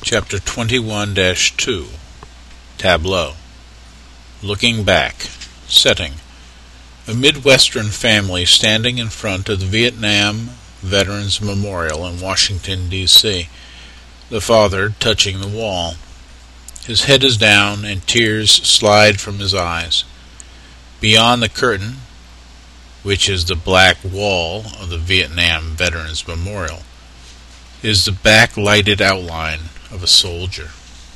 Chapter 21-2 Tableau. Looking back. Setting. A Midwestern family standing in front of the Vietnam Veterans Memorial in Washington, D.C. The father touching the wall. His head is down and tears slide from his eyes. Beyond the curtain, which is the black wall of the Vietnam Veterans Memorial, is the backlighted outline of a soldier.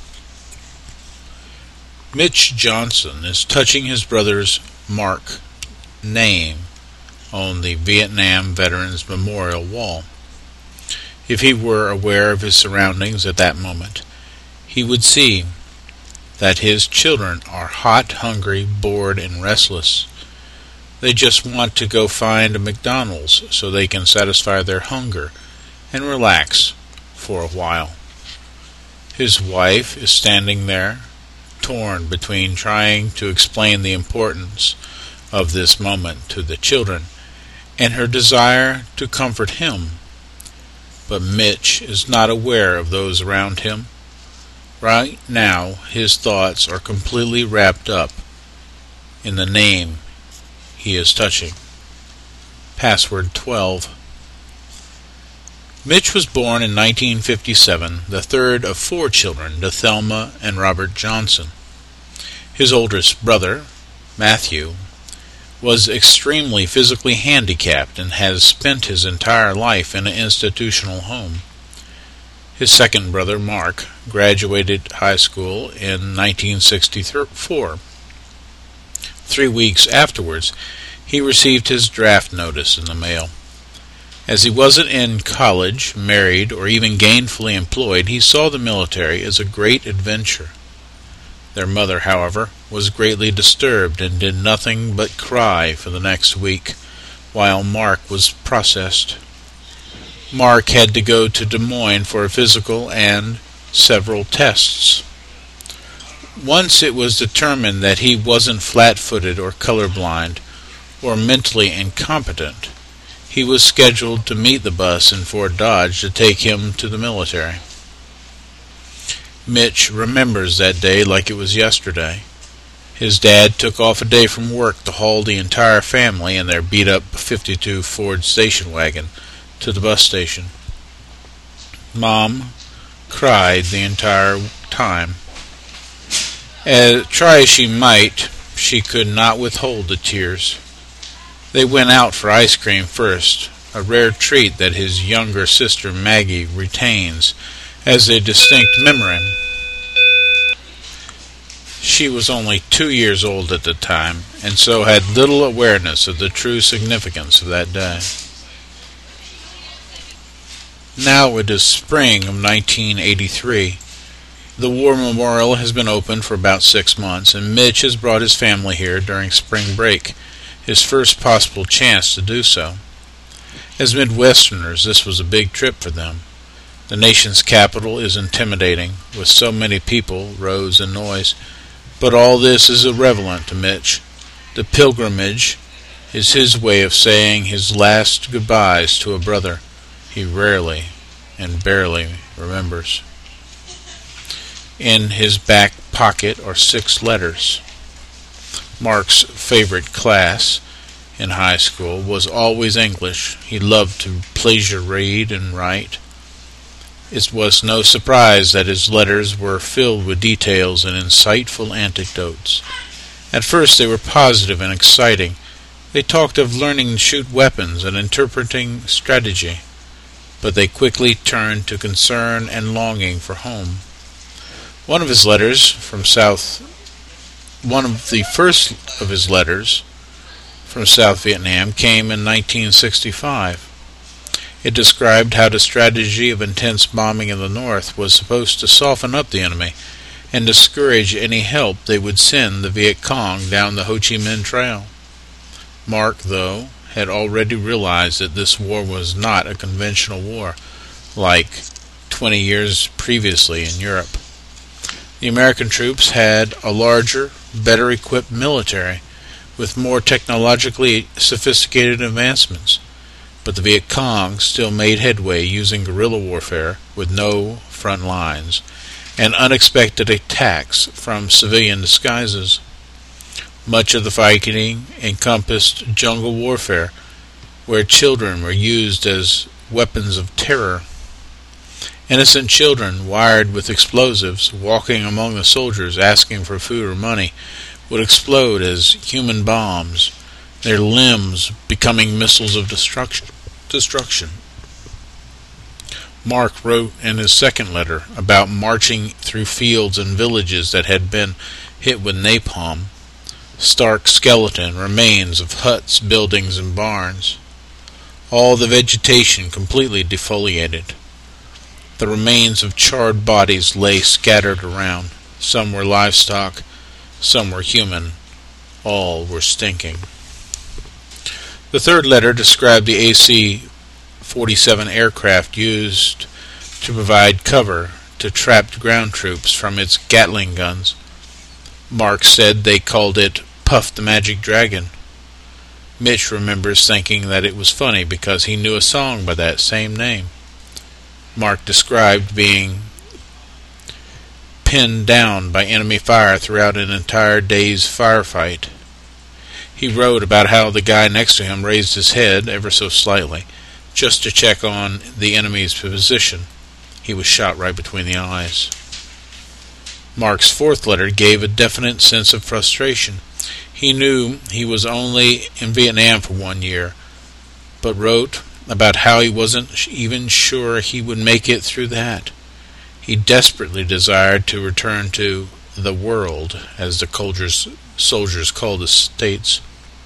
Mitch Johnson is touching his brother's Mark name on the Vietnam Veterans Memorial wall. If he were aware of his surroundings at that moment, he would see that his children are hot, hungry, bored, and restless. They just want to go find a McDonald's so they can satisfy their hunger and relax for a while. His wife is standing there, torn between trying to explain the importance of this moment to the children and her desire to comfort him. But Mitch is not aware of those around him. Right now, his thoughts are completely wrapped up in the name he is touching. Password 12. Mitch was born in 1957, the third of 4 children to Thelma and Robert Johnson. His oldest brother, Matthew, was extremely physically handicapped and has spent his entire life in an institutional home. His second brother, Mark, graduated high school in 1964. 3 weeks afterwards, he received his draft notice in the mail. As he wasn't in college, married, or even gainfully employed, he saw the military as a great adventure. Their mother, however, was greatly disturbed and did nothing but cry for the next week while Mark was processed. Mark had to go to Des Moines for a physical and several tests. Once it was determined that he wasn't flat-footed or colorblind or mentally incompetent, he was scheduled to meet the bus in Fort Dodge to take him to the military. Mitch remembers that day like it was yesterday. His dad took off a day from work to haul the entire family in their beat-up 52 Ford station wagon to the bus station. Mom cried the entire time. Try as she might, she could not withhold the tears. They went out for ice cream first, a rare treat that his younger sister Maggie retains as a distinct memory. She was only 2 years old at the time, and so had little awareness of the true significance of that day. Now it is spring of 1983. The War Memorial has been open for about 6 months, and Mitch has brought his family here during spring break, his first possible chance to do so. As Midwesterners, this was a big trip for them. The nation's capital is intimidating, with so many people, roads, and noise, but all this is irrelevant to Mitch. The pilgrimage is his way of saying his last goodbyes to a brother he rarely and barely remembers. In his back pocket are 6 letters. Mark's favorite class in high school was always English. He loved to pleasure read and write. It was no surprise that his letters were filled with details and insightful anecdotes. At first they were positive and exciting. They talked of learning to shoot weapons and interpreting strategy, but they quickly turned to concern and longing for home. One of the first of his letters from South Vietnam came in 1965. It described how the strategy of intense bombing in the north was supposed to soften up the enemy and discourage any help they would send the Viet Cong down the Ho Chi Minh Trail. Mark, though, had already realized that this war was not a conventional war like 20 years previously in Europe. The American troops had a larger, better-equipped military with more technologically sophisticated advancements. but the Viet Cong still made headway using guerrilla warfare with no front lines and unexpected attacks from civilian disguises. Much of the fighting encompassed jungle warfare, where children were used as weapons of terror. Innocent children, wired with explosives, walking among the soldiers asking for food or money, would explode as human bombs, their limbs becoming missiles of destruction. Mark wrote in his second letter about marching through fields and villages that had been hit with napalm, stark skeleton remains of huts, buildings, and barns. All the vegetation completely defoliated. The remains of charred bodies lay scattered around. Some were livestock, some were human, all were stinking. The third letter described the AC-47 aircraft used to provide cover to trapped ground troops from its Gatling guns. Mark said they called it Puff the Magic Dragon. Mitch remembers thinking that it was funny because he knew a song by that same name. Mark described being pinned down by enemy fire throughout an entire day's firefight. He wrote about how the guy next to him raised his head ever so slightly, just to check on the enemy's position. He was shot right between the eyes. Mark's fourth letter gave a definite sense of frustration. He knew he was only in Vietnam for 1 year, but wrote about how he wasn't even sure he would make it through that. He desperately desired to return to the world, as the soldiers called the States.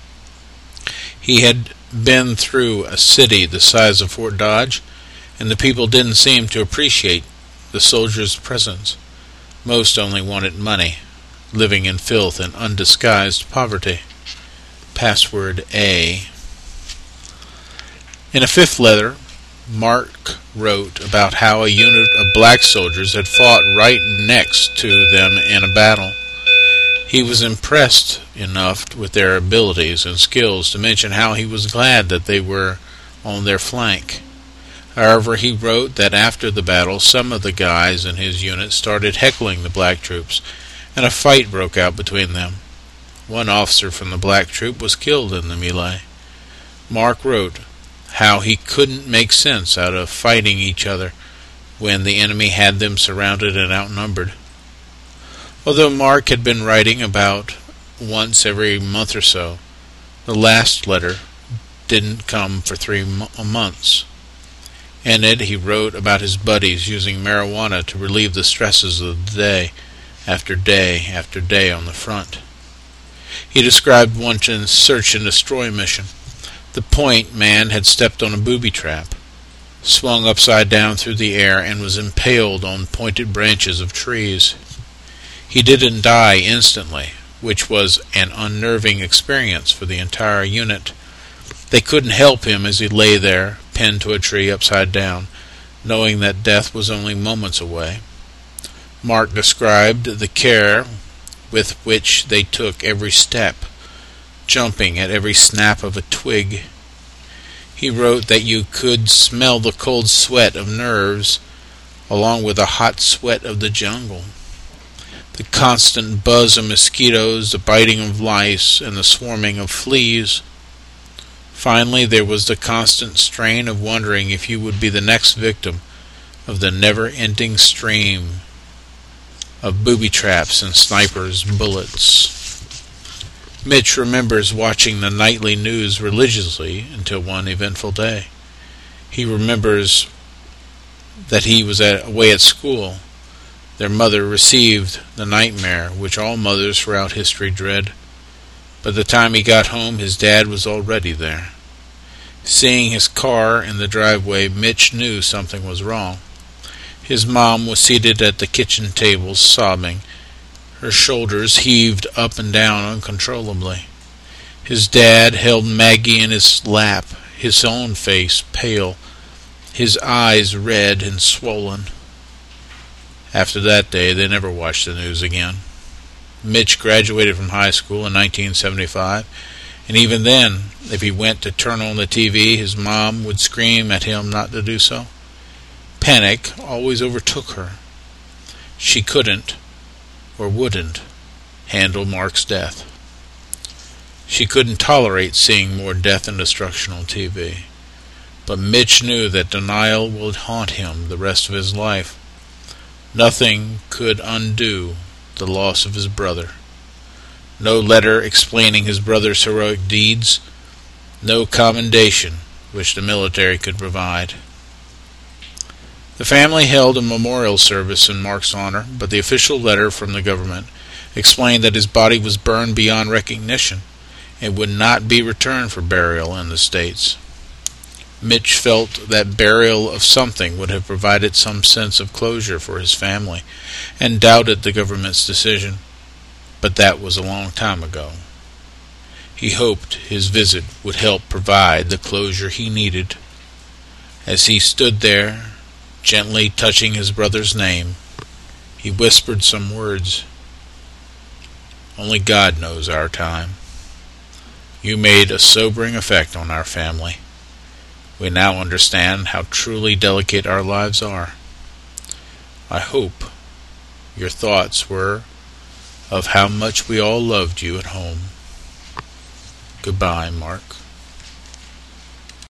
He had been through a city the size of Fort Dodge, and the people didn't seem to appreciate the soldiers' presence. Most only wanted money, living in filth and undisguised poverty. Password A. In a fifth letter, Mark wrote about how a unit of black soldiers had fought right next to them in a battle. He was impressed enough with their abilities and skills to mention how he was glad that they were on their flank. However, he wrote that after the battle, some of the guys in his unit started heckling the black troops, and a fight broke out between them. One officer from the black troop was killed in the melee. Mark wrote how he couldn't make sense out of fighting each other when the enemy had them surrounded and outnumbered. Although Mark had been writing about once every month or so, the last letter didn't come for 3 months. In it, he wrote about his buddies using marijuana to relieve the stresses of the day after day after day on the front. He described one search and destroy mission. The point man had stepped on a booby trap, swung upside down through the air, and was impaled on pointed branches of trees. He didn't die instantly, which was an unnerving experience for the entire unit. They couldn't help him as he lay there, pinned to a tree upside down, knowing that death was only moments away. Mark described the care with which they took every step, jumping at every snap of a twig. He wrote that you could smell the cold sweat of nerves along with the hot sweat of the jungle. The constant buzz of mosquitoes, the biting of lice, and the swarming of fleas. Finally, there was the constant strain of wondering if you would be the next victim of the never-ending stream of booby traps and snipers' bullets. Mitch remembers watching the nightly news religiously until one eventful day. He remembers that he was away at school. Their mother received the nightmare which all mothers throughout history dread. By the time he got home, his dad was already there. Seeing his car in the driveway, Mitch knew something was wrong. His mom was seated at the kitchen table, sobbing. Her shoulders heaved up and down uncontrollably. His dad held Maggie in his lap, his own face pale, his eyes red and swollen. After that day, they never watched the news again. Mitch graduated from high school in 1975 And even then, if he went to turn on the TV, his mom would scream at him not to do so. Panic always overtook her. She couldn't, or wouldn't, handle Mark's death. She couldn't tolerate seeing more death and destruction on TV. But Mitch knew that denial would haunt him the rest of his life. Nothing could undo the loss of his brother. No letter explaining his brother's heroic deeds, no commendation which the military could provide. The family held a memorial service in Mark's honor, but the official letter from the government explained that his body was burned beyond recognition and would not be returned for burial in the States. Mitch felt that burial of something would have provided some sense of closure for his family, and doubted the government's decision. But that was a long time ago. He hoped his visit would help provide the closure he needed. As he stood there, gently touching his brother's name, he whispered some words. "Only God knows our time. You made a sobering effect on our family. We now understand how truly delicate our lives are. I hope your thoughts were of how much we all loved you at home. Goodbye, Mark."